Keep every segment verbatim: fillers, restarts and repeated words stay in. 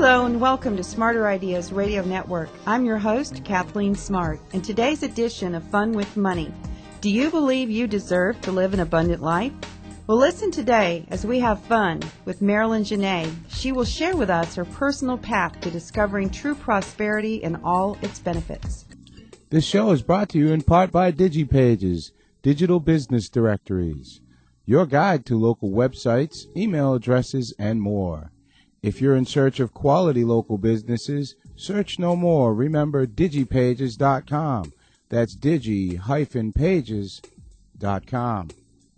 Hello and welcome to Smarter Ideas Radio Network. I'm your host, Kathleen Smart, and today's edition of Fun with Money. Do you believe you deserve to live an abundant life? Well, listen today as we have fun with Marilyn Genet. She will share with us her personal path to discovering true prosperity and all its benefits. This show is brought to you in part by DigiPages, digital business directories, your guide to local websites, email addresses, and more. If you're in search of quality local businesses, search no more. Remember digipages dot com. That's digi dash pages dot com.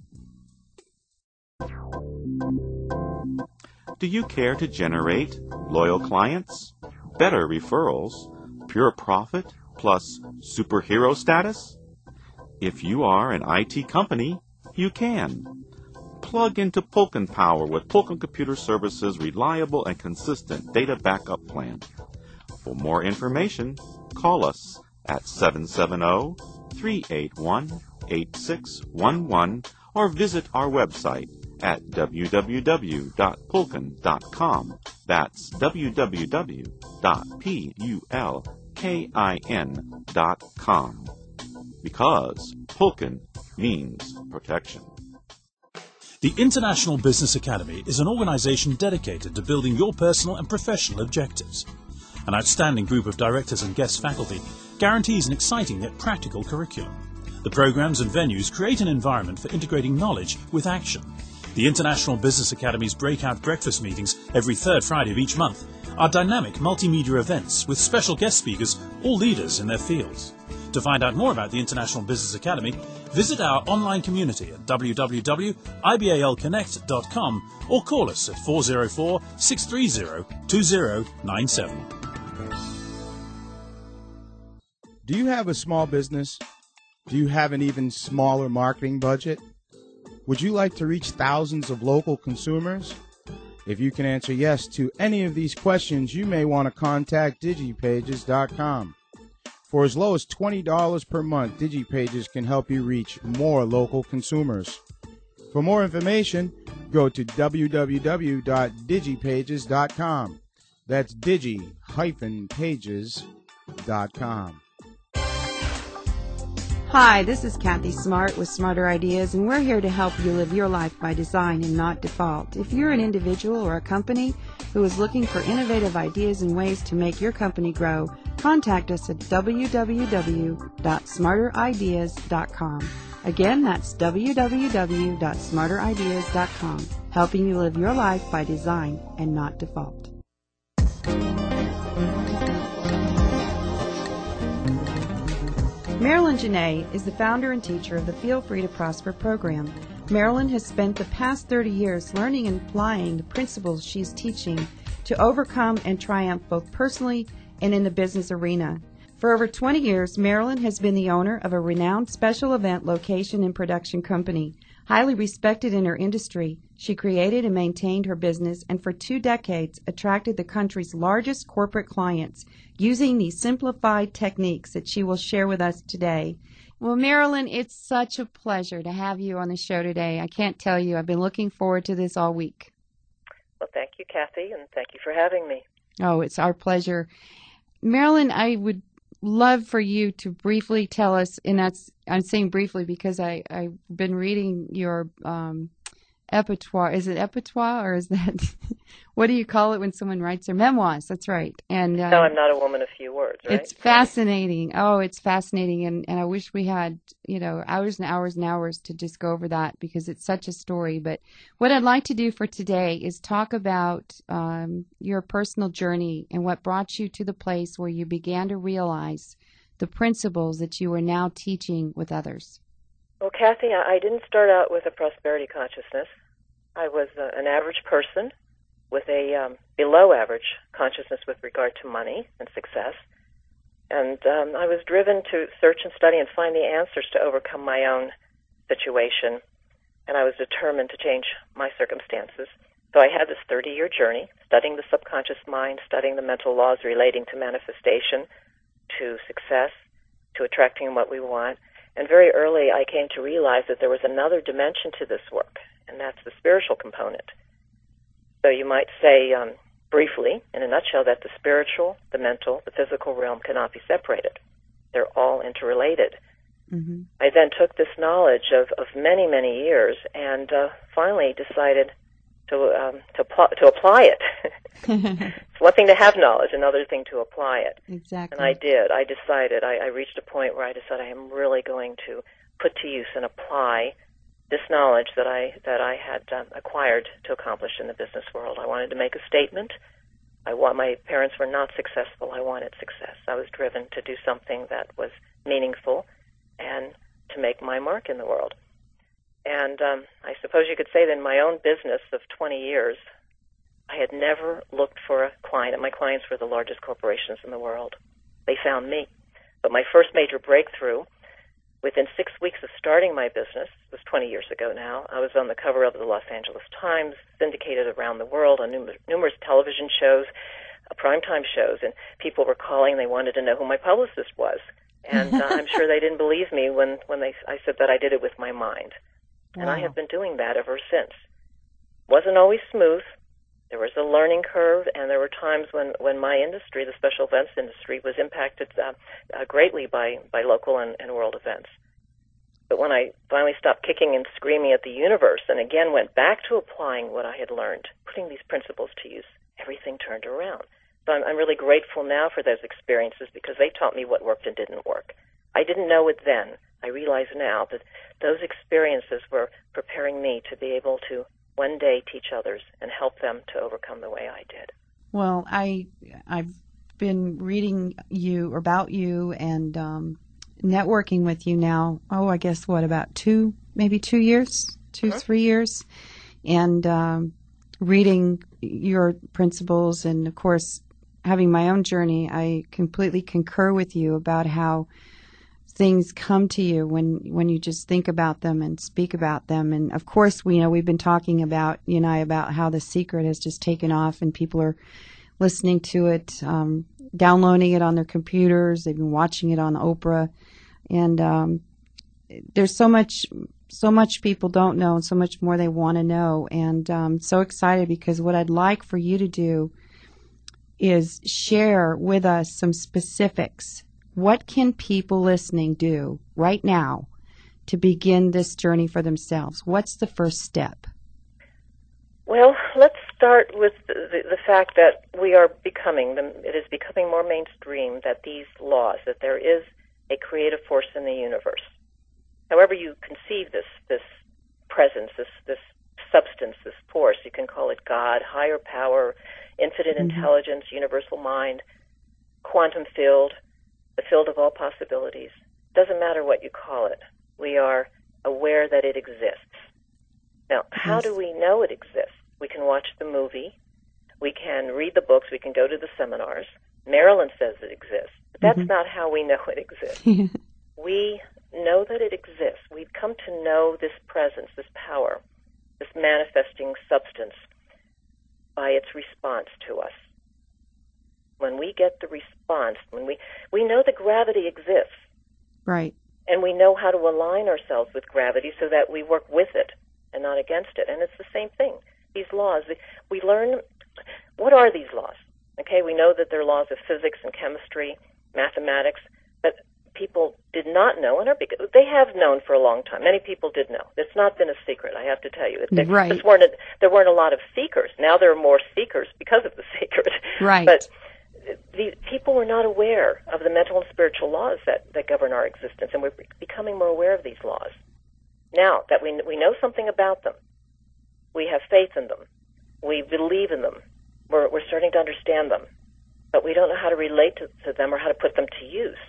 Do you care to generate loyal clients, better referrals, pure profit, plus superhero status? If you are an I T company, you can. Plug into Pulkin Power with Pulkin Computer Services' reliable and consistent data backup plan. For more information, call us at seven seven zero, three eight one, eight six one one or visit our website at w w w dot pulkin dot com. That's w w w dot pulkin dot com. Because Pulkin means protection. The International Business Academy is an organization dedicated to building your personal and professional objectives. An outstanding group of directors and guest faculty guarantees an exciting yet practical curriculum. The programs and venues create an environment for integrating knowledge with action. The International Business Academy's breakout breakfast meetings every third Friday of each month are dynamic multimedia events with special guest speakers, all leaders in their fields. To find out more about the International Business Academy, visit our online community at w w w dot i b a l connect dot com or call us at four zero four, six three zero, two zero nine seven. Do you have a small business? Do you have an even smaller marketing budget? Would you like to reach thousands of local consumers? If you can answer yes to any of these questions, you may want to contact digipages dot com. For as low as twenty dollars per month, DigiPages can help you reach more local consumers. For more information, go to w w w dot digipages dot com. That's digi dash pages dot com. Hi, this is Kathy Smart with Smarter Ideas, and we're here to help you live your life by design and not default. If you're an individual or a company who is looking for innovative ideas and ways to make your company grow, contact us at w w w dot smarter ideas dot com. Again, that's w w w dot smarter ideas dot com, helping you live your life by design and not default. Marilyn Genet is the founder and teacher of the Feel Free to Prosper program. Marilyn has spent the past thirty years learning and applying the principles she's teaching to overcome and triumph both personally and in the business arena. For over twenty years, Marilyn has been the owner of a renowned special event location and production company. Highly respected in her industry, she created and maintained her business and for two decades attracted the country's largest corporate clients using these simplified techniques that she will share with us today. Well, Marilyn, it's such a pleasure to have you on the show today. I can't tell you, I've been looking forward to this all week. Well, thank you, Kathy, and thank you for having me. Oh, it's our pleasure. Marilyn, I would love for you to briefly tell us, and that's I'm saying briefly because I, I've been reading your um, epitaph. Is it epitaph or is that, what do you call it when someone writes their memoirs? That's right. And uh, No, I'm not a woman of few words, right? It's fascinating. Oh, it's fascinating. And, and I wish we had, you know, hours and hours and hours to just go over that because it's such a story. But what I'd like to do for today is talk about um, your personal journey and what brought you to the place where you began to realize the principles that you are now teaching with others. Well, Kathy, I didn't start out with a prosperity consciousness. I was uh, an average person with a um, below-average consciousness with regard to money and success. And um, I was driven to search and study and find the answers to overcome my own situation. And I was determined to change my circumstances. So I had this thirty-year journey, studying the subconscious mind, studying the mental laws relating to manifestation, to success, to attracting what we want. And very early I came to realize that there was another dimension to this work, and that's the spiritual component. So you might say um, briefly, in a nutshell, that the spiritual, the mental, the physical realm cannot be separated. They're all interrelated. Mm-hmm. I then took this knowledge of, of many, many years and uh, finally decided to um, to, pl- to apply it. It's one thing to have knowledge, another thing to apply it. Exactly. And I did. I decided. I, I reached a point where I decided I am really going to put to use and apply this knowledge that I that I had um, acquired to accomplish in the business world. I wanted to make a statement. I want, my parents were not successful. I wanted success. I was driven to do something that was meaningful and to make my mark in the world. And um, I suppose you could say that in my own business of twenty years, I had never looked for a client, and my clients were the largest corporations in the world. They found me. But my first major breakthrough, within six weeks of starting my business, was twenty years ago now, I was on the cover of the Los Angeles Times, syndicated around the world on numerous, numerous television shows, uh, primetime shows, and people were calling. They wanted to know who my publicist was. And uh, I'm sure they didn't believe me when, when they, I said that I did it with my mind. Wow. And I have been doing that ever since. Wasn't always smooth. There was a learning curve, and there were times when, when my industry, the special events industry, was impacted uh, uh, greatly by, by local and, and world events. But when I finally stopped kicking and screaming at the universe and again went back to applying what I had learned, putting these principles to use, everything turned around. So I'm, I'm really grateful now for those experiences because they taught me what worked and didn't work. I didn't know it then. I realize now that those experiences were preparing me to be able to one day teach others and help them to overcome the way I did. Well, I, I've been reading you about you and um, networking with you now, oh, I guess, what, about two, maybe two years, two, mm-hmm. three years, and um, reading your principles and, of course, having my own journey. I completely concur with you about how things come to you when, when you just think about them and speak about them. And of course, we you know we've been talking about, you and I, about how The Secret has just taken off and people are listening to it, um, downloading it on their computers. They've been watching it on Oprah. And um, there's so much, so much people don't know and so much more they want to know. And I'm um, so excited because what I'd like for you to do is share with us some specifics. What can people listening do right now to begin this journey for themselves? What's the first step? Well, let's start with the, the, the fact that we are becoming, it is becoming more mainstream that these laws, that there is a creative force in the universe. However you conceive this, this presence, this, this substance, this force, you can call it God, higher power, infinite mm-hmm. intelligence, universal mind, quantum field, the field of all possibilities. Doesn't matter what you call it. We are aware that it exists. Now, how yes. do we know it exists? We can watch the movie. We can read the books. We can go to the seminars. Marilyn says it exists. But that's mm-hmm. not how we know it exists. We know that it exists. We've come to know this presence, this power, this manifesting substance by its response to us. When we get the response, when we, we know that gravity exists. Right. And we know how to align ourselves with gravity so that we work with it and not against it. And it's the same thing. These laws, we learn, what are these laws? Okay, we know that they're laws of physics and chemistry, mathematics, but people did not know, and are, they have known for a long time. Many people did know. It's not been a secret, I have to tell you. There, right. weren't a, there weren't a lot of seekers. Now there are more seekers because of the secret. Right. But the people were not aware of the mental and spiritual laws that, that govern our existence, and we're becoming more aware of these laws. Now that we we know something about them, we have faith in them, we believe in them, we're, we're starting to understand them, but we don't know how to relate to, to them or how to put them to use.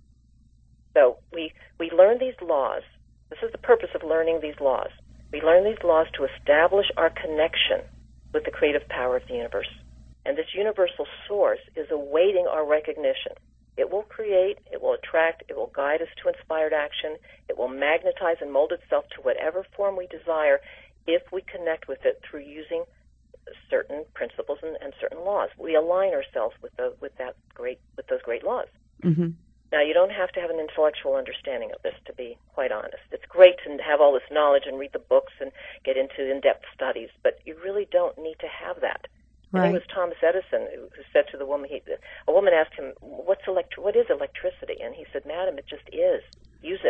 So we, we learn these laws. This is the purpose of learning these laws. We learn these laws to establish our connection with the creative power of the universe. And this universal source is awaiting our recognition. It will create, it will attract, it will guide us to inspired action, it will magnetize and mold itself to whatever form we desire if we connect with it through using certain principles and, and certain laws. We align ourselves with the, with that great with those great laws. Mm-hmm. Now, you don't have to have an intellectual understanding of this, to be quite honest. It's great to have all this knowledge and read the books and get into in-depth studies, but you really don't need to have that. I Right. think it was Thomas Edison who, who said to the woman, he, a woman asked him, What's elect- what is electricity? And he said, Madam, it just is. Use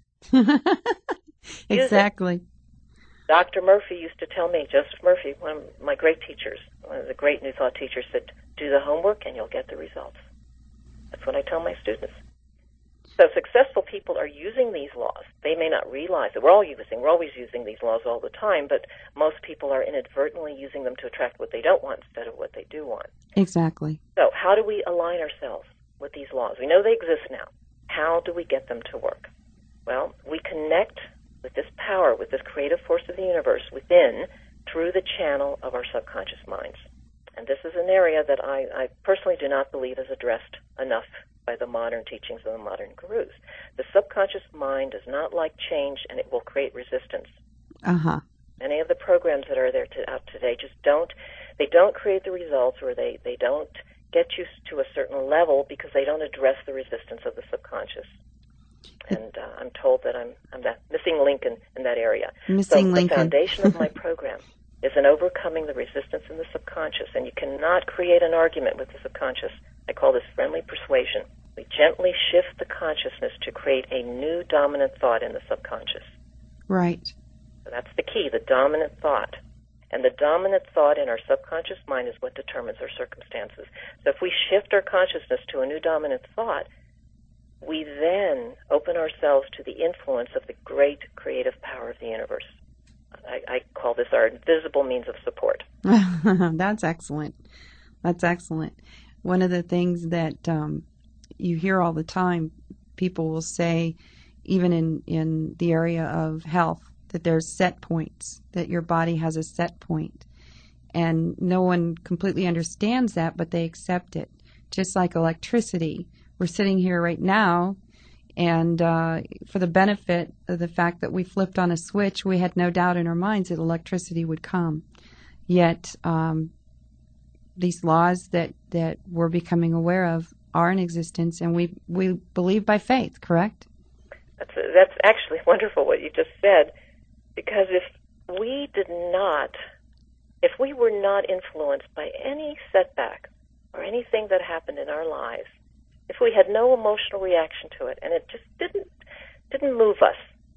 it. Exactly. Doctor Murphy used to tell me, Joseph Murphy, one of my great teachers, one of the great New Thought teachers, said, do the homework and you'll get the results. That's what I tell my students. So successful people are using these laws. They may not realize it. We're all using, we're always using these laws all the time, but most people are inadvertently using them to attract what they don't want instead of what they do want. Exactly. So how do we align ourselves with these laws? We know they exist now. How do we get them to work? Well, we connect with this power, with this creative force of the universe within through the channel of our subconscious minds. And this is an area that I, I personally do not believe is addressed enough by the modern teachings of the modern gurus. The subconscious mind does not like change, and it will create resistance. Uh-huh. Many of the programs that are there to, out today just don't, they don't create the results, or they, they don't get you to a certain level because they don't address the resistance of the subconscious. And uh, I'm told that I'm I'm that missing link in, in that area. Missing so link. The foundation of my program is in overcoming the resistance in the subconscious, and you cannot create an argument with the subconscious. I call this friendly persuasion. We gently shift the consciousness to create a new dominant thought in the subconscious. Right. So that's the key, the dominant thought. And the dominant thought in our subconscious mind is what determines our circumstances. So if we shift our consciousness to a new dominant thought, we then open ourselves to the influence of the great creative power of the universe. I, I call this our invisible means of support. That's excellent. That's excellent. One of the things that um, you hear all the time, people will say, even in, in the area of health, that there's set points, that your body has a set point. And no one completely understands that, but they accept it. Just like electricity. We're sitting here right now, and uh, for the benefit of the fact that we flipped on a switch, we had no doubt in our minds that electricity would come. Yet um, these laws that, that we're becoming aware of are in existence, and we, we believe by faith, correct? That's, that's actually wonderful what you just said, because if we did not, if we were not influenced by any setback or anything that happened in our lives, if we had no emotional reaction to it and it just didn't didn't move us,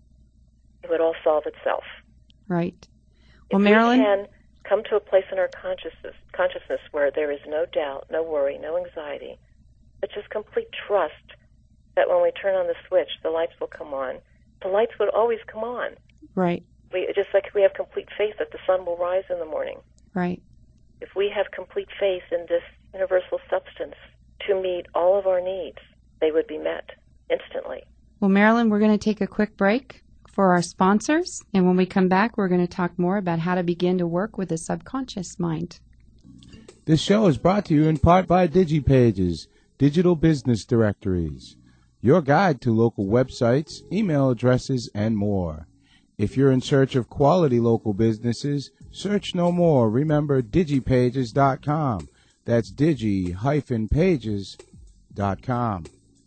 it would all solve itself. Right. Well, if Marilyn, we can come to a place in our consciousness, consciousness where there is no doubt, no worry, no anxiety, but just complete trust that when we turn on the switch, the lights will come on. The lights would always come on. right, We just like we have complete faith that the sun will rise in the morning. right. If we have complete faith in this universal substance to meet all of our needs, they would be met instantly. Well, Marilyn, we're going to take a quick break for our sponsors, and when we come back, we're going to talk more about how to begin to work with the subconscious mind. This show is brought to you in part by DigiPages, digital business directories, your guide to local websites, email addresses, and more. If you're in search of quality local businesses, search no more. Remember digipages dot com. That's digi dash pages dot com.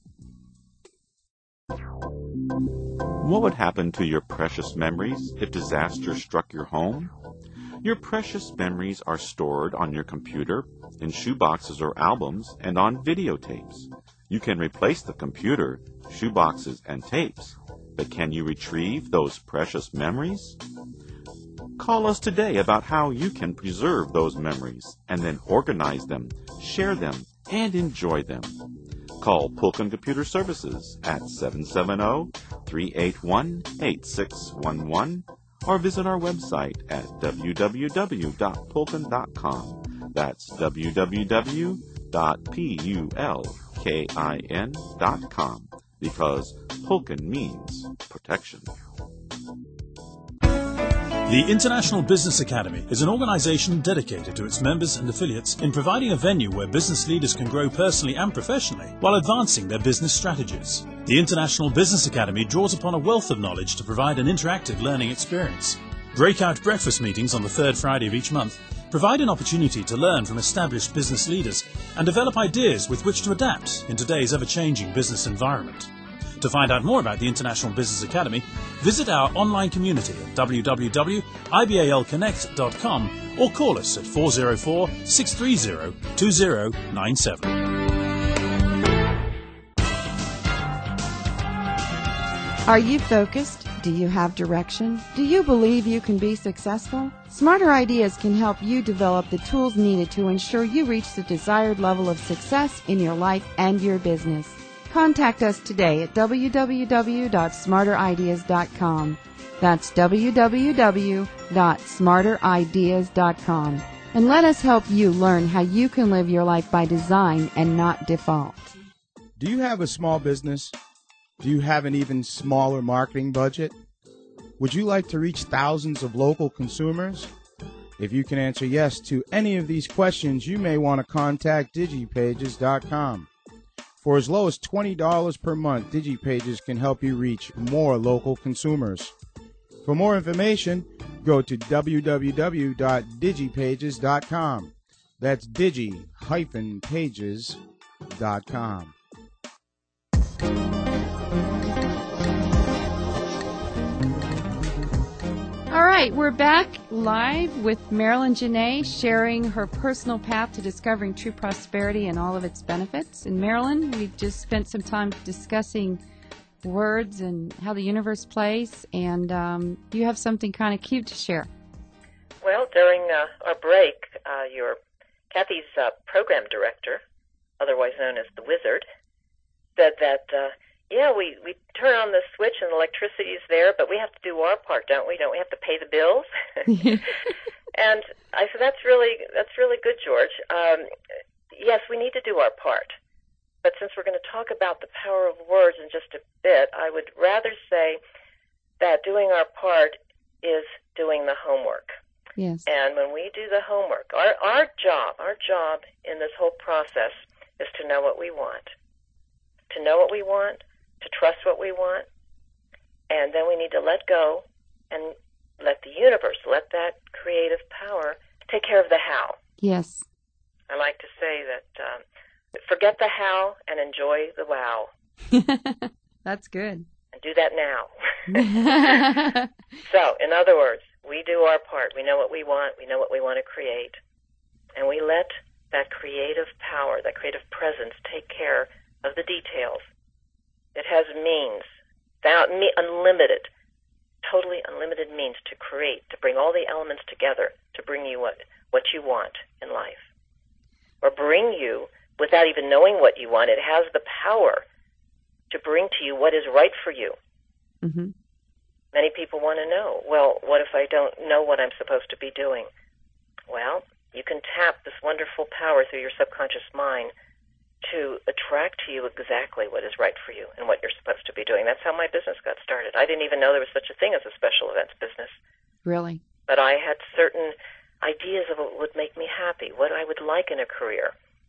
What would happen to your precious memories if disaster struck your home? Your precious memories are stored on your computer, in shoeboxes or albums, and on videotapes. You can replace the computer, shoeboxes, and tapes, but can you retrieve those precious memories? Call us today about how you can preserve those memories and then organize them, share them, and enjoy them. Call Pulkin Computer Services at seven seven zero, three eight one, eight six one one or visit our website at w w w dot pulkin dot com. That's w w w dot pulkin dot com, because Pulkin means protection. The International Business Academy is an organization dedicated to its members and affiliates in providing a venue where business leaders can grow personally and professionally while advancing their business strategies. The International Business Academy draws upon a wealth of knowledge to provide an interactive learning experience. Breakout breakfast meetings on the third Friday of each month provide an opportunity to learn from established business leaders and develop ideas with which to adapt in today's ever-changing business environment. To find out more about the International Business Academy, visit our online community at w w w dot i b a l connect dot com or call us at four oh four, six three zero, two zero nine seven. Are you focused? Do you have direction? Do you believe you can be successful? Smarter Ideas can help you develop the tools needed to ensure you reach the desired level of success in your life and your business. Contact us today at w w w dot smarter ideas dot com. That's w w w dot smarter ideas dot com. And let us help you learn how you can live your life by design and not default. Do you have a small business? Do you have an even smaller marketing budget? Would you like to reach thousands of local consumers? If you can answer yes to any of these questions, you may want to contact digipages dot com. For as low as twenty dollars per month, DigiPages can help you reach more local consumers. For more information, go to w w w dot digipages dot com. That's digi dash pages dot com. All right, we're back live with Marilyn Janae sharing her personal path to discovering true prosperity and all of its benefits. And Marilyn, we just spent some time discussing words and how the universe plays, and um, you have something kind of cute to share. Well, during uh, our break, uh, your Kathy's uh, program director, otherwise known as the Wizard, said that uh, yeah, we, we turn on the switch and electricity is there, but we have to do our part, don't we? Don't we have to pay the bills? And I said, that's really that's really good, George. Um, yes, we need to do our part. But since we're going to talk about the power of words in just a bit, I would rather say that doing our part is doing the homework. Yes. And when we do the homework, our, our job, our job in this whole process is to know what we want. To know what we want, to trust what we want, and then we need to let go and let the universe, let that creative power take care of the how. Yes. I like to say that um, forget the how and enjoy the wow. That's good. And do that now. So, in other words, we do our part. We know what we want. We know what we want to create. And we let that creative power, that creative presence take care of the details. It has means, unlimited, totally unlimited means to create, to bring all the elements together, to bring you what, what you want in life. Or bring you, without even knowing what you want, it has the power to bring to you what is right for you. Mm-hmm. Many people want to know, well, what if I don't know what I'm supposed to be doing? Well, you can tap this wonderful power through your subconscious mind to attract to you exactly what is right for you and what you're supposed to be doing. That's how my business got started. I didn't even know there was such a thing as a special events business. Really? But I had certain ideas of what would make me happy, what I would like in a career.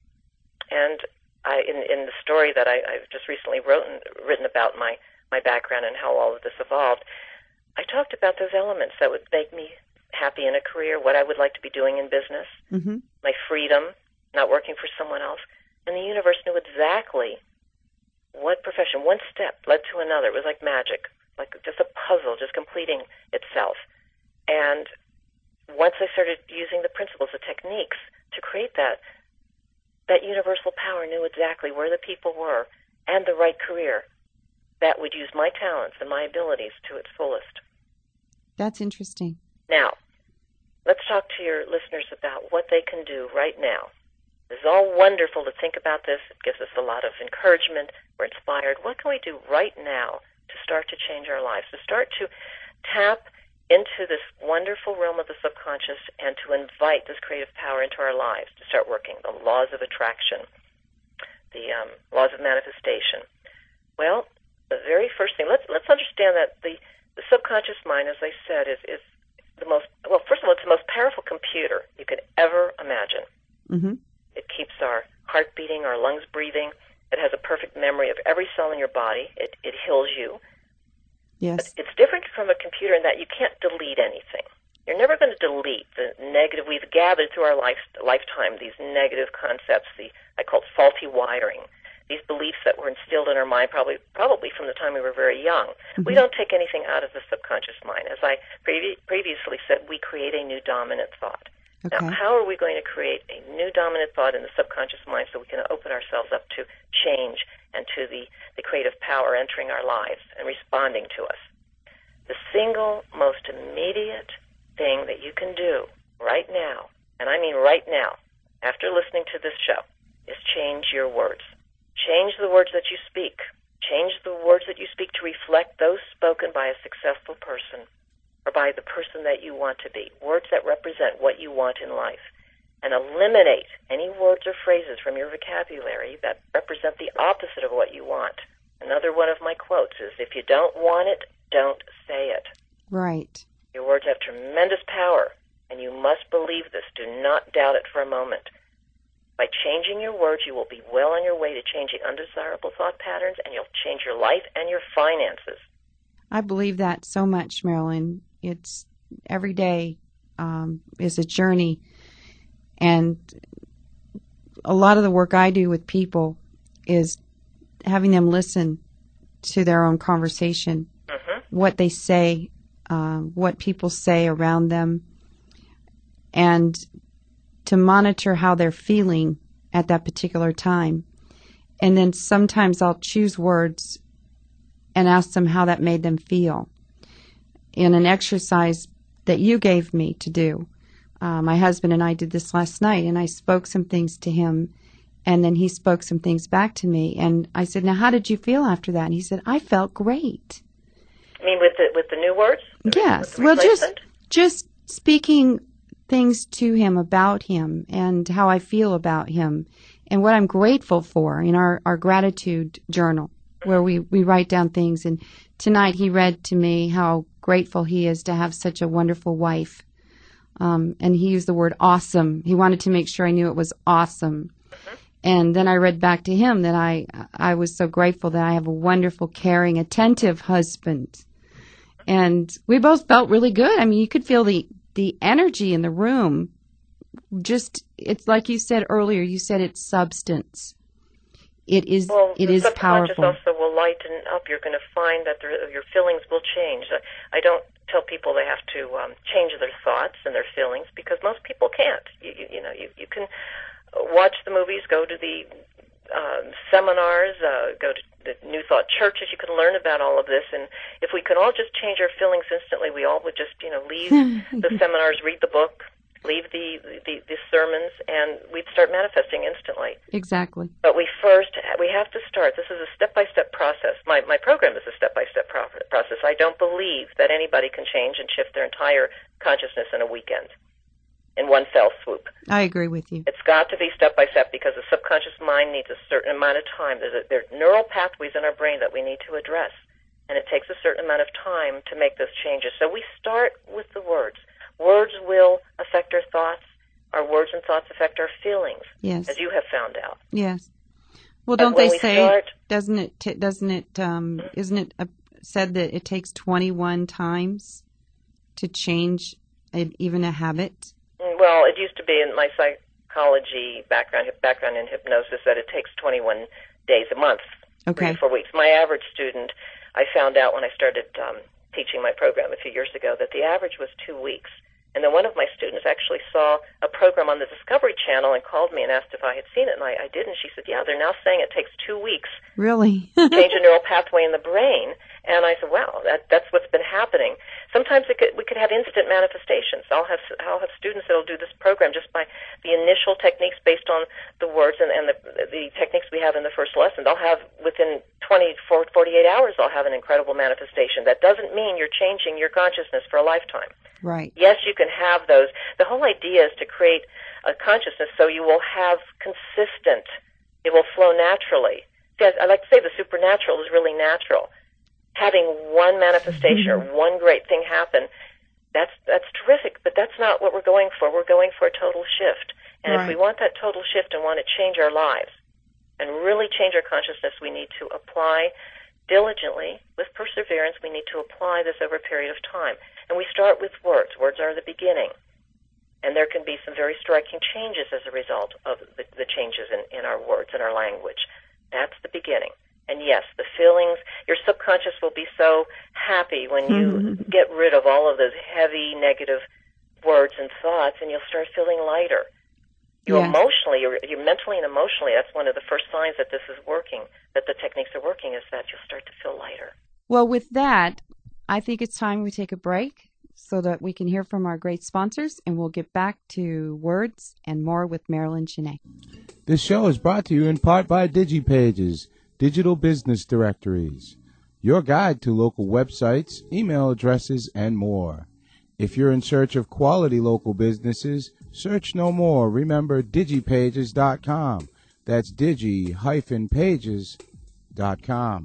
And I, in, in the story that I, I've just recently wrote, written about my, my background and how all of this evolved, I talked about those elements that would make me happy in a career, what I would like to be doing in business, mm-hmm. my freedom, not working for someone else. And the universe knew exactly what profession, one step led to another. It was like magic, like just a puzzle, just completing itself. And once I started using the principles, the techniques to create that, that universal power knew exactly where the people were and the right career that would use my talents and my abilities to its fullest. That's interesting. Now, let's talk to your listeners about what they can do right now. It's all wonderful to think about this. It gives us a lot of encouragement. We're inspired. What can we do right now to start to change our lives, to start to tap into this wonderful realm of the subconscious and to invite this creative power into our lives, to start working the laws of attraction, the um, laws of manifestation? Well, the very first thing, let's let's understand that the, the subconscious mind, as I said, is, is the most, well, first of all, it's the most powerful computer you could ever imagine. Mm-hmm. It keeps our heart beating, our lungs breathing. It has a perfect memory of every cell in your body. It, it heals you. Yes. But it's different from a computer in that you can't delete anything. You're never going to delete the negative. We've gathered through our life, lifetime these negative concepts, the I call it faulty wiring, these beliefs that were instilled in our mind probably probably from the time we were very young. Mm-hmm. We don't take anything out of the subconscious mind. As I previ- previously said, we create a new dominant thought. Okay. Now, how are we going to create a new dominant thought in the subconscious mind so we can open ourselves up to change and to the, the creative power entering our lives and responding to us? The single most immediate thing that you can do right now, and I mean right now, after listening to this show, is change your words. Change the words that you speak. Change the words that you speak to reflect those spoken by a successful person or by the person that you want to be. Words that represent what you want in life. And eliminate any words or phrases from your vocabulary that represent the opposite of what you want. Another one of my quotes is, if you don't want it, don't say it. Right. Your words have tremendous power, and you must believe this. Do not doubt it for a moment. By changing your words, you will be well on your way to changing undesirable thought patterns, and you'll change your life and your finances. I believe that so much, Marilyn. It's every day um, is a journey, and a lot of the work I do with people is having them listen to their own conversation, mm-hmm. what they say, uh, what people say around them, and to monitor how they're feeling at that particular time. And then sometimes I'll choose words and ask them how that made them feel. In an exercise that you gave me to do, uh, my husband and I did this last night, and I spoke some things to him, and then he spoke some things back to me. And I said, now, how did you feel after that? And he said, I felt great. You mean with the, with the new words? Yes. Well, just just speaking things to him about him and how I feel about him and what I'm grateful for in our, our gratitude journal, where we, we write down things. And tonight he read to me how grateful he is to have such a wonderful wife. Um, and he used the word awesome. He wanted to make sure I knew it was awesome. Mm-hmm. And then I read back to him that I, I was so grateful that I have a wonderful, caring, attentive husband. And we both felt really good. I mean, you could feel the, the energy in the room. Just, it's like you said earlier, you said it's substance. It is, well, it is powerful. The subconscious also will lighten up. You're going to find that there, your feelings will change. I don't tell people they have to um, change their thoughts and their feelings, because most people can't. You, you, you know, you, you can watch the movies, go to the um, seminars, uh, go to the New Thought churches. You can learn about all of this, and if we could all just change our feelings instantly, we all would just, you know, leave the seminars, read the book, leave the, the, the sermons, and we'd start manifesting instantly. Exactly. But we first, we have to start. This is a step-by-step process. My, my program is a step-by-step pro- process. I don't believe that anybody can change and shift their entire consciousness in a weekend, in one fell swoop. I agree with you. It's got to be step-by-step, because the subconscious mind needs a certain amount of time. There's a, there are neural pathways in our brain that we need to address, and it takes a certain amount of time to make those changes. So we start with the words. Words will affect our thoughts. Our words and thoughts affect our feelings, yes, as you have found out. Yes. Well, don't they we say, start, doesn't it, t- doesn't it, um, mm-hmm. isn't it uh, said that it takes twenty-one times to change a, even a habit? Well, it used to be in my psychology background, background in hypnosis, that it takes twenty-one days a month, okay. three to four weeks. My average student, I found out when I started um, teaching my program a few years ago, that the average was two weeks. And then one of my students actually saw a program on the Discovery Channel and called me and asked if I had seen it, and I, I did, and she said, yeah, they're now saying it takes two weeks really to change a neural pathway in the brain. And I said, wow, that, that's what's been happening. Sometimes it could, we could have instant manifestations. I'll have I'll have students that will do this program just by the initial techniques based on the words and, and the, the techniques we have in the first lesson. They'll have, within twenty-four, forty-eight hours, they'll have an incredible manifestation. That doesn't mean you're changing your consciousness for a lifetime. Right. Yes, you can have those. The whole idea is to create a consciousness so you will have consistent, it will flow naturally. See, I like to say the supernatural is really natural. Having one manifestation or one great thing happen, that's that's terrific, but that's not what we're going for. We're going for a total shift. And right. if we want that total shift and want to change our lives and really change our consciousness, we need to apply diligently, with perseverance, we need to apply this over a period of time. And we start with words. Words are the beginning. And there can be some very striking changes as a result of the, the changes in, in our words and our language. That's the beginning. And yes, the feelings, your subconscious will be so happy when you get rid of all of those heavy negative words and thoughts, and you'll start feeling lighter. You Yeah. emotionally, you're, you're mentally and emotionally, that's one of the first signs that this is working, that the techniques are working, is that you'll start to feel lighter. Well, with that, I think it's time we take a break so that we can hear from our great sponsors, and we'll get back to words and more with Marilyn Janae. This show is brought to you in part by DigiPages, digital business directories, your guide to local websites, email addresses, and more. If you're in search of quality local businesses, search no more. Remember digipages dot com. That's digi dash pages dot com.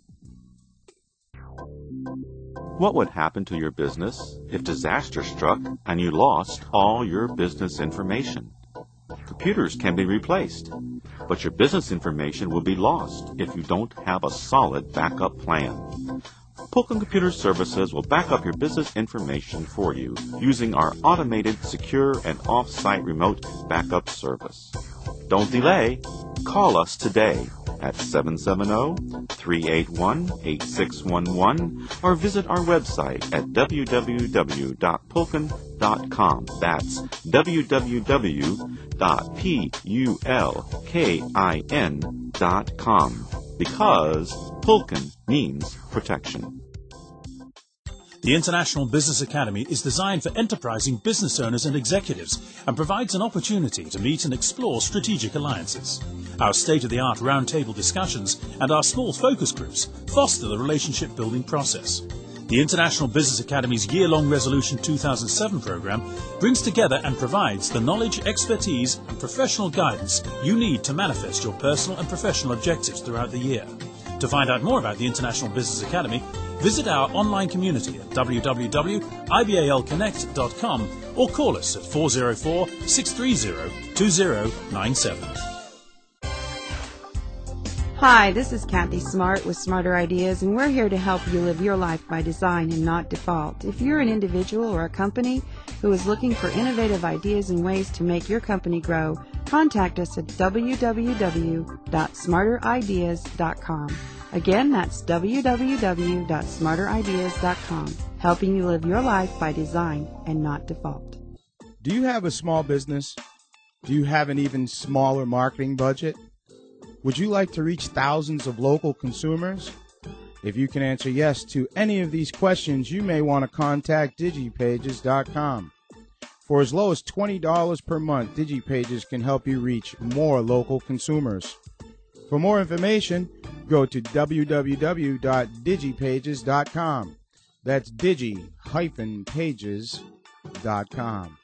What would happen to your business if disaster struck and you lost all your business information? Computers can be replaced, but your business information will be lost if you don't have a solid backup plan. Pulkin Computer Services will back up your business information for you using our automated, secure, and off-site remote backup service. Don't delay. Call us today at seven seven zero, three eight one, eight six one one or visit our website at w w w dot pulkin dot com. That's w w w dot pulkin dot com, because Pulkin means protection. The International Business Academy is designed for enterprising business owners and executives and provides an opportunity to meet and explore strategic alliances. Our state-of-the-art roundtable discussions and our small focus groups foster the relationship-building process. The International Business Academy's year-long Resolution two thousand seven program brings together and provides the knowledge, expertise, and professional guidance you need to manifest your personal and professional objectives throughout the year. To find out more about the International Business Academy, visit our online community at w w w dot i b a l connect dot com or call us at four zero four, six three zero, two zero nine seven. Hi, this is Kathy Smart with Smarter Ideas, and we're here to help you live your life by design and not default. If you're an individual or a company who is looking for innovative ideas and ways to make your company grow, contact us at w w w dot smarter ideas dot com. Again, that's w w w dot smarter ideas dot com, helping you live your life by design and not default. Do you have a small business? Do you have an even smaller marketing budget? Would you like to reach thousands of local consumers? If you can answer yes to any of these questions, you may want to contact digipages dot com. For as low as twenty dollars per month, DigiPages can help you reach more local consumers. For more information, go to w w w dot digipages dot com. That's digi dash pages dot com.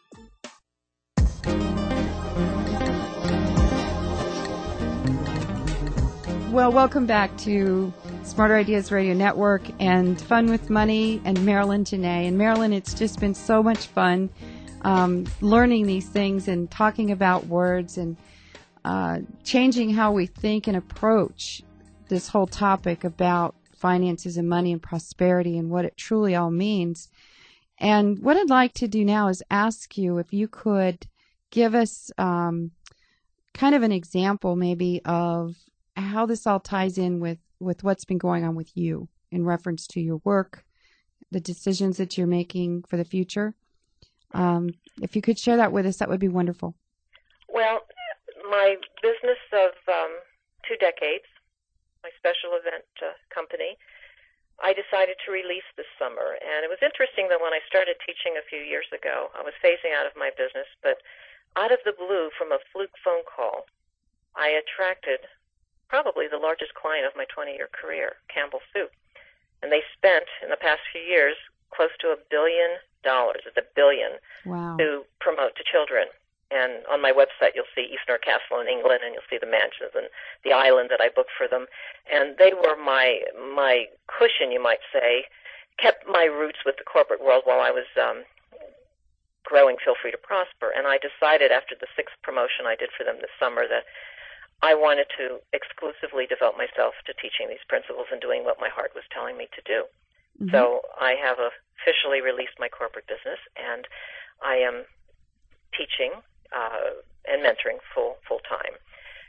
Well, welcome back to Smarter Ideas Radio Network and Fun with Money and Marilyn Janae. And Marilyn, it's just been so much fun um, learning these things and talking about words and uh, changing how we think and approach this whole topic about finances and money and prosperity and what it truly all means. And what I'd like to do now is ask you if you could give us um, kind of an example maybe of how this all ties in with, with what's been going on with you in reference to your work, the decisions that you're making for the future. Um, if you could share that with us, that would be wonderful. Well, my business of um, two decades, my special event uh, company, I decided to release this summer. And it was interesting that when I started teaching a few years ago, I was phasing out of my business, but out of the blue, from a fluke phone call, I attracted probably the largest client of my twenty-year career, Campbell Soup. And they spent, in the past few years, close to a billion dollars, it's a billion, Wow. to promote to children. And on my website, you'll see Eastnor Castle in England, and you'll see the mansions and the island that I booked for them. And they were my my cushion, you might say, kept my roots with the corporate world while I was um, growing Feel Free to Prosper. And I decided after the sixth promotion I did for them this summer that I wanted to exclusively devote myself to teaching these principles and doing what my heart was telling me to do. Mm-hmm. So I have officially released my corporate business, and I am teaching uh, and mentoring full full time.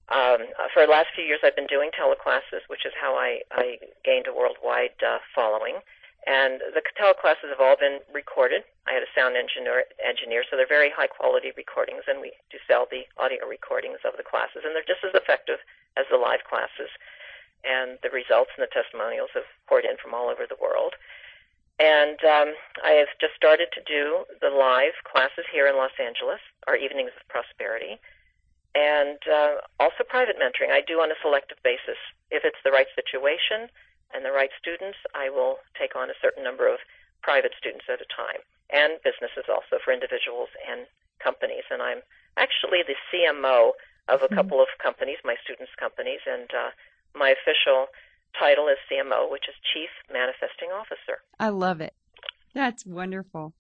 Um, for the last few years, I've been doing teleclasses, which is how I, I gained a worldwide uh, following. And the teleclasses have all been recorded. I had a sound engineer, engineer, so they're very high-quality recordings, and we do sell the audio recordings of the classes, and they're just as effective as the live classes. And the results and the testimonials have poured in from all over the world. And um, I have just started to do the live classes here in Los Angeles, our Evenings of Prosperity, and uh, also private mentoring. I do on a selective basis. If it's the right situation and the right students, I will take on a certain number of private students at a time, and businesses also for individuals and companies. And I'm actually the C M O of a couple of companies, my students' companies, and uh, my official title is C M O, which is Chief Manifesting Officer. I love it. That's wonderful.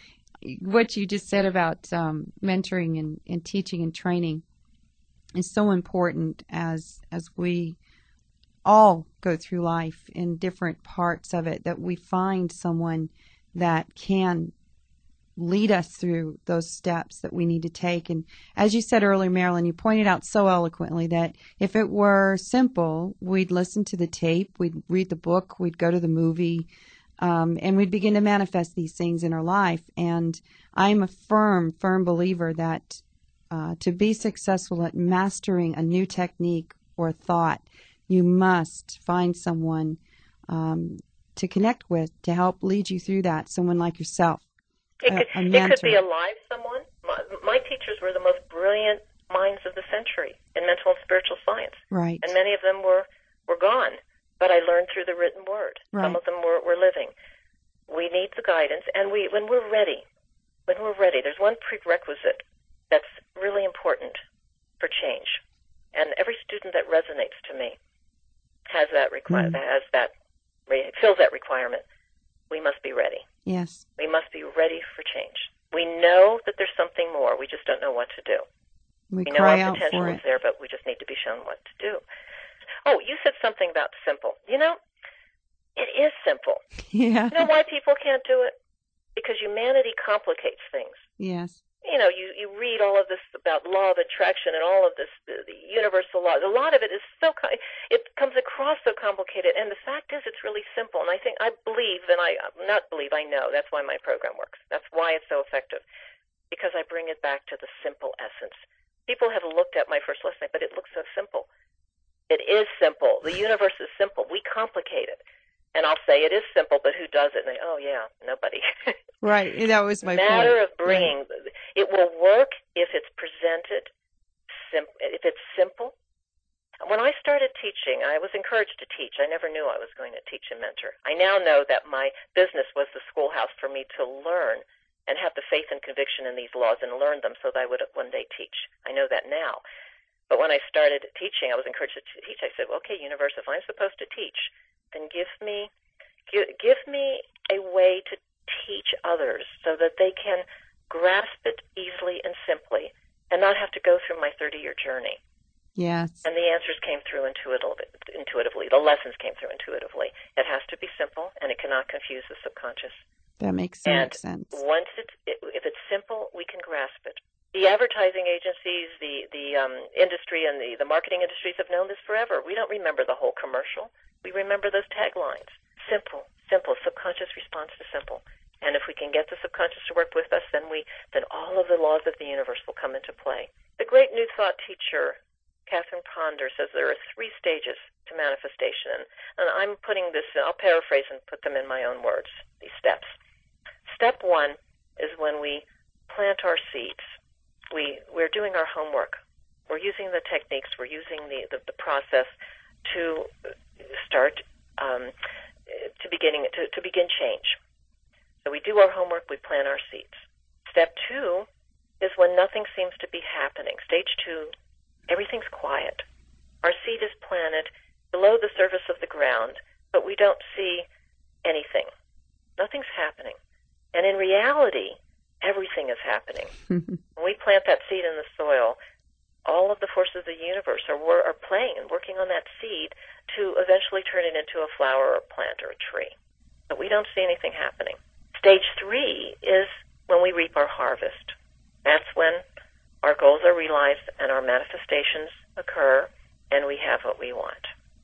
What you just said about um, mentoring and, and teaching and training is so important as as we all go through life in different parts of it, that we find someone that can lead us through those steps that we need to take. And as you said earlier, Marilyn, you pointed out so eloquently that if it were simple, we'd listen to the tape, we'd read the book, we'd go to the movie, um, and we'd begin to manifest these things in our life. And I'm a firm, firm believer that uh, to be successful at mastering a new technique or thought, you must find someone um, to connect with to help lead you through that, someone like yourself. It could, a, a it could be a live someone. My, my teachers were the most brilliant minds of the century in mental and spiritual science. Right. And many of them were, were gone, but I learned through the written word. Right. Some of them were, were living. We need the guidance, and we when we're ready, when we're ready, there's one prerequisite that's really important for change. And every student that resonates to me has that require, mm. has that fills that requirement. We must be ready. Yes. We must be ready for change. We know that there's something more. We just don't know what to do. We, we know cry our out potential for is it. there, but we just need to be shown what to do. Oh, you said something about simple. You know, it is simple. Yeah. You know why people can't do it? Because humanity complicates things. Yes. You know, you, you read all of this about law of attraction and all of this, the, the universal laws. A lot of it is so, it comes across so complicated. And the fact is, it's really simple. And I think, I believe, and I not believe, I know, that's why my program works. That's why it's so effective. Because I bring it back to the simple essence. People have looked at my first lesson, but it looks so simple. It is simple. The universe is simple. We complicate it. And I'll say it is simple, but who does it? And they, oh, yeah, nobody. Right. That was my matter point. of bringing. Right. It will work if it's presented, sim- if it's simple. When I started teaching, I was encouraged to teach. I never knew I was going to teach and mentor. I now know that my business was the schoolhouse for me to learn and have the faith and conviction in these laws and learn them so that I would one day teach. I know that now. But when I started teaching, I was encouraged to teach. I said, well, okay, universe, if I'm supposed to teach, then give me give, give me a way to teach others so that they can grasp it easily and simply and not have to go through my thirty-year journey. Yes. And the answers came through intuitively, intuitively. The lessons came through intuitively. It has to be simple, and it cannot confuse the subconscious. That makes so and much sense. Once it's, it, if it's simple, we can grasp it. The advertising agencies, the, the um, industry, and the, the marketing industries have known this forever. We don't remember the whole commercial. We remember those taglines. Simple, simple. Subconscious responds to simple. And if we can get the subconscious to work with us, then we then all of the laws of the universe will come into play. The great New Thought teacher, Catherine Ponder, says there are three stages to manifestation. And, and I'm putting this, I'll paraphrase and put them in my own words, these steps. Step one is when we plant our seeds. We, we're doing our homework. We're using the techniques. We're using the, the, the process to start um, to beginning to, to begin change. So we do our homework, we plant our seeds. Step two is when nothing seems to be happening. Stage two, everything's quiet. Our seed is planted below the surface of the ground, but we don't see anything. Nothing's happening. And in reality, everything is happening. When we plant that seed in the soil, all of the forces of the universe are, are playing and working on that seed to eventually turn it into a flower or a plant or a tree. But we don't see anything happening. Stage three is when we reap our harvest. That's when our goals are realized and our manifestations occur, and we have what we want.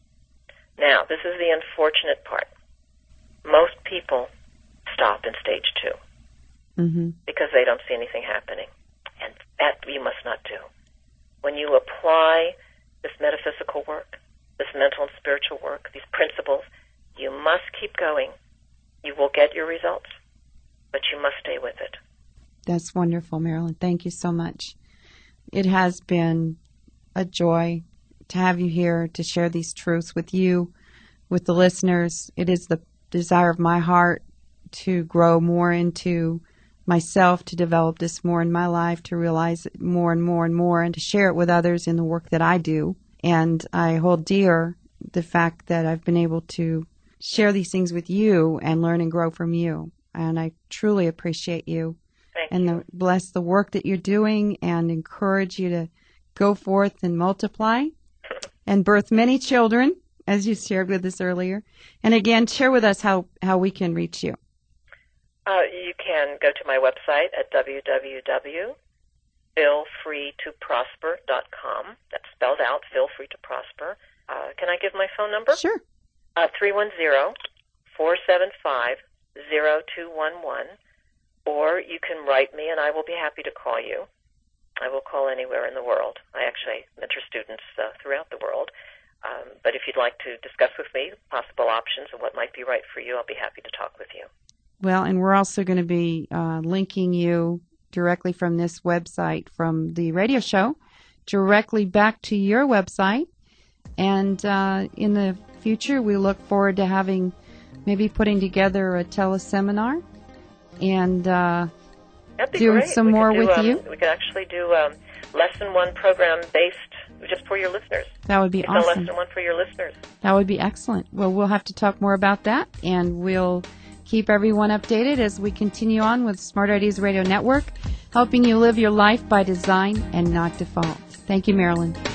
Now, this is the unfortunate part. Most people stop in stage two mm-hmm. because they don't see anything happening. And that you must not do. When you apply this metaphysical work, this mental and spiritual work, these principles, you must keep going. You will get your results, but you must stay with it. That's wonderful, Marilyn. Thank you so much. It has been a joy to have you here to share these truths with you, with the listeners. It is the desire of my heart to grow more into myself, to develop this more in my life, to realize it more and more and more, and to share it with others in the work that I do. And I hold dear the fact that I've been able to share these things with you and learn and grow from you. And I truly appreciate you. Thank and you. The, bless the work that you're doing, and encourage you to go forth and multiply and birth many children, as you shared with us earlier. And again, share with us how, how we can reach you. Uh, you can go to my website at w w w dot feel free to prosper dot com. That's spelled out, Feel Free to Prosper. Uh, can I give my phone number? Sure. Uh, three one zero, four seven five, zero two one one. Or you can write me, and I will be happy to call you. I will call anywhere in the world. I actually mentor students uh, throughout the world. Um, but if you'd like to discuss with me possible options and what might be right for you, I'll be happy to talk with you. Well, and we're also going to be uh, linking you directly from this website, from the radio show, directly back to your website. And uh, in the future, we look forward to having, maybe putting together a teleseminar and uh, doing great. some we more do, with um, you. We could actually do um, lesson one program based just for your listeners. That would be it's awesome. a lesson one for your listeners. That would be excellent. Well, we'll have to talk more about that, and we'll keep everyone updated as we continue on with Smart Ideas Radio Network, helping you live your life by design and not default. Thank you, Marilyn.